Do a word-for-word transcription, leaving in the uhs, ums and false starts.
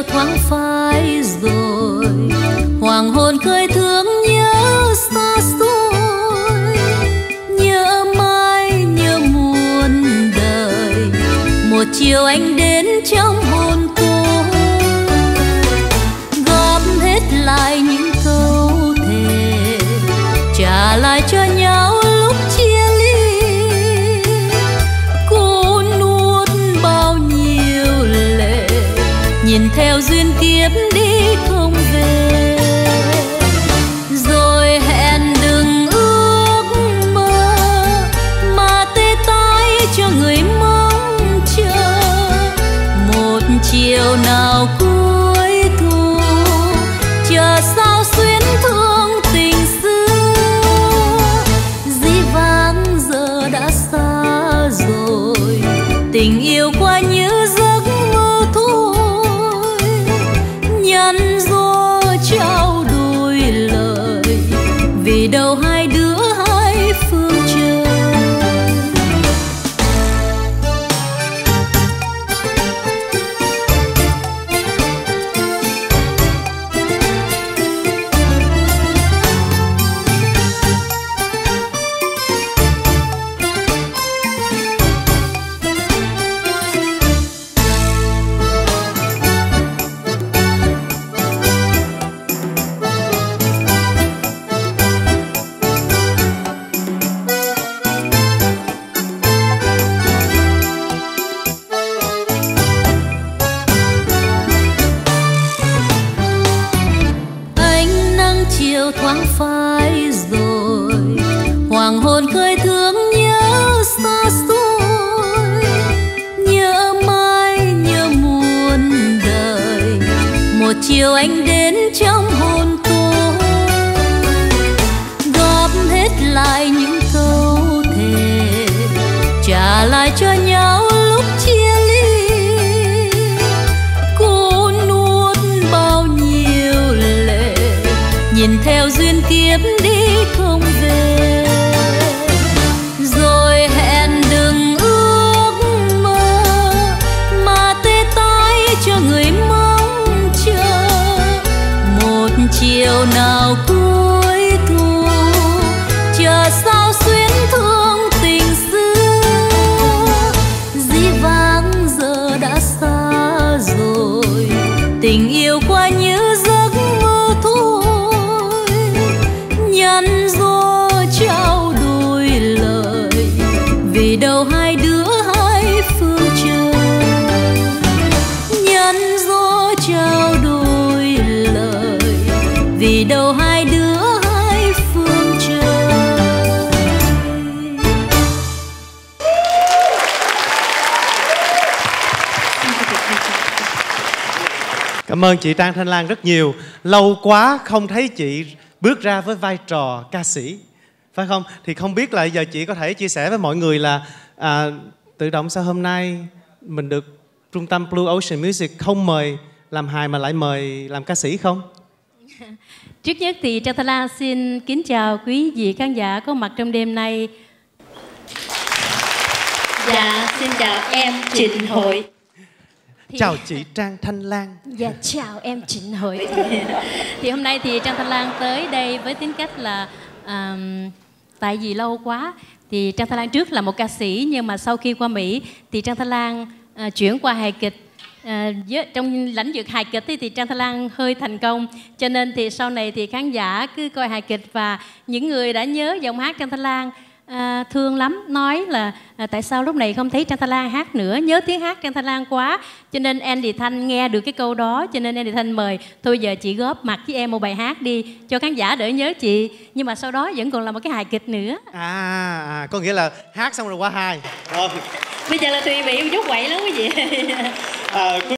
chiều thoáng phai rồi, hoàng hôn khơi thương nhớ xa xôi, nhớ mãi nhớ muôn đời. Một chiều anh đến trong hồn tôi, góp hết lại những câu thề, trả lại cho nhau lúc chia ly. Cô nuốt bao nhiêu lệ, nhìn theo duyên kiếp đi không về. Rồi hẹn đừng ước mơ, mà tê tái cho người mong chờ. Một chiều nào cuối thu, chờ sao xuyến thương tình xưa. Dĩ vãng giờ đã xa rồi, tình yêu qua như giấc mơ thôi. Nhắn dô trao đổi lời, vì đâu hai đứa hai phương trời. Chiều thoáng phai rồi, hoàng hôn khơi thương nhớ xa xôi, nhớ mãi nhớ muôn đời. Một chiều anh đến trong hồn tôi, góp hết lại những câu thề, trả lại cho nhau lúc chia ly. Cô nuốt bao nhiêu lệ, nhìn theo duyên kiếp đi không về. Rồi hẹn đừng ước mơ, mà tê tái cho người mong chờ. Một chiều nào cuối thu, chờ sao xuyến thương tình xưa. Dĩ vãng giờ đã xa rồi, tình yêu qua như giấc mơ thôi. Nhắn dô trao đổi lời, vì đâu hai đứa hai phương trời. Nhắn dô trao đổi lời, vì đâu hai đứa hai phương trời. Cảm ơn chị Trang Thanh Lan rất nhiều. Lâu quá không thấy chị bước ra với vai trò ca sĩ, phải không? Thì không biết là giờ chị có thể chia sẻ với mọi người là à, tự động sao hôm nay mình được trung tâm Blue Ocean Music không mời làm hài mà lại mời làm ca sĩ không? Trước nhất thì Trang Thanh Lan xin kính chào quý vị khán giả có mặt trong đêm nay. Dạ, xin chào em Trịnh Hội. Thì... Chào chị Trang Thanh Lan. Dạ, chào em Trịnh Hội. Thì hôm nay thì Trang Thanh Lan tới đây với tính cách là à, tại vì lâu quá thì Trang Thanh Lan trước là một ca sĩ, nhưng mà sau khi qua Mỹ thì Trang Thanh Lan à, chuyển qua hài kịch. À, với, trong lĩnh vực hài kịch thì, thì Trang Thanh Lan hơi thành công, cho nên thì sau này thì khán giả cứ coi hài kịch và những người đã nhớ giọng hát Trang Thanh Lan à, thương lắm, nói là à, tại sao lúc này không thấy Trang Thanh Lan hát nữa, nhớ tiếng hát Trang Thanh Lan quá. Cho nên Andy Thanh nghe được cái câu đó, cho nên Andy Thanh mời thôi giờ chị góp mặt với em một bài hát đi cho khán giả đỡ nhớ chị, nhưng mà sau đó vẫn còn là một cái hài kịch nữa. À, à có nghĩa là hát xong rồi qua hài. Bây giờ là tùy vị chút quậy lắm quý vị. À,